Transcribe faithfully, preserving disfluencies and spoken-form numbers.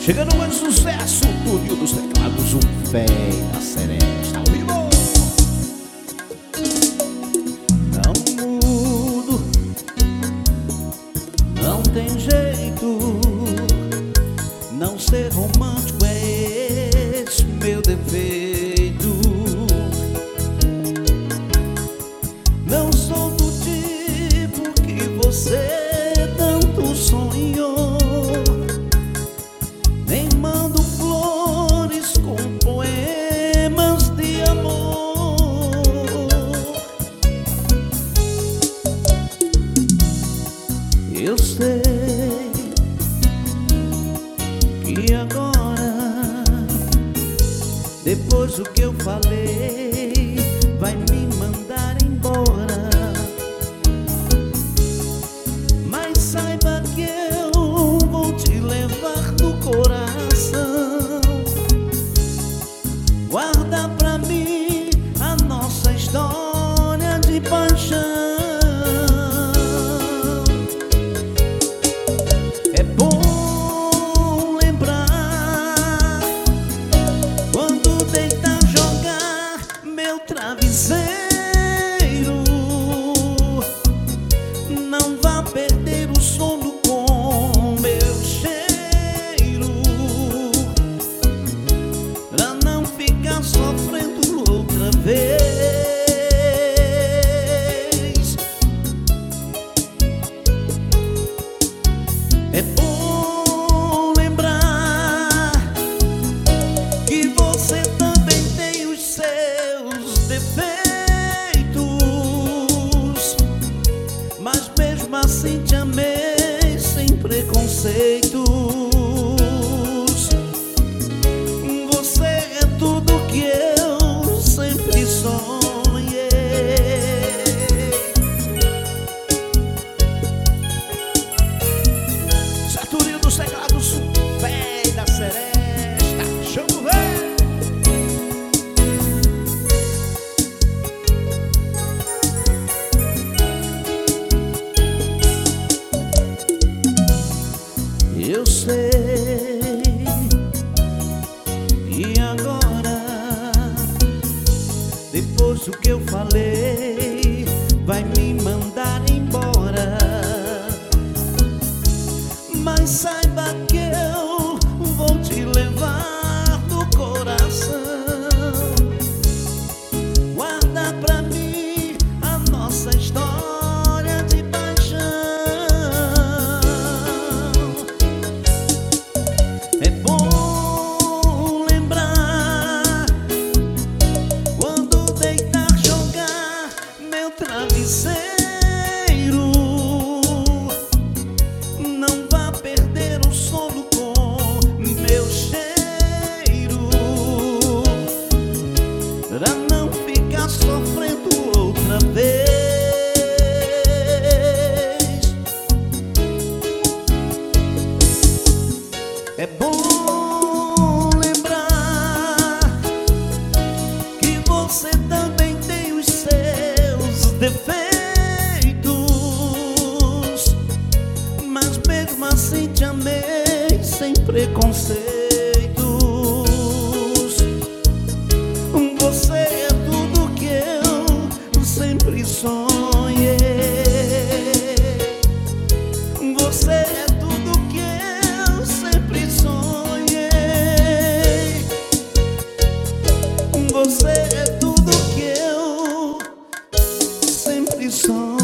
Chegando mais sucesso, Túlio dos Teclados, um véi da Seresta ao vivo. Não mudo, não tem jeito. Não ser romântico é esse meu defeito. Não sou do tipo que você tanto sonhou. Nem mando flores com poemas de amor. Eu sei que agora, depois do que eu falei, vai me mandar embora. Mas saiba que eu vou te levar no coração. Guarda pra mim a nossa história de paixão. É bom lembrar quando deitar, jogar meu travesseiro. Não vá perder o sono com meu cheiro, pra não ficar sofrendo outra vez. É bom lembrar que você também tem os seus defeitos, mas mesmo assim te amei sem preconceitos. Você é tudo que eu sempre sonhei. Túlio dos Teclados, o véi da Seresta, chama o véi. Eu sei que agora, depois do que eu falei, vai me mandar embora. Mas saiba que eu vou te levar no coração. Guarda pra mim a nossa história de paixão. É bom lembrar quando deitar, jogar meu travesseiro. Não vá perder o sono com meu cheiro, pra não ficar sofrendo outra vez. É bom lembrar que você também tem os seus defeitos, mas mesmo assim te amei sem preconceitos. Você é tudo que eu sempre sonhei. Você é tudo que eu sempre sonhei. Você é tudo que eu sempre sonhei.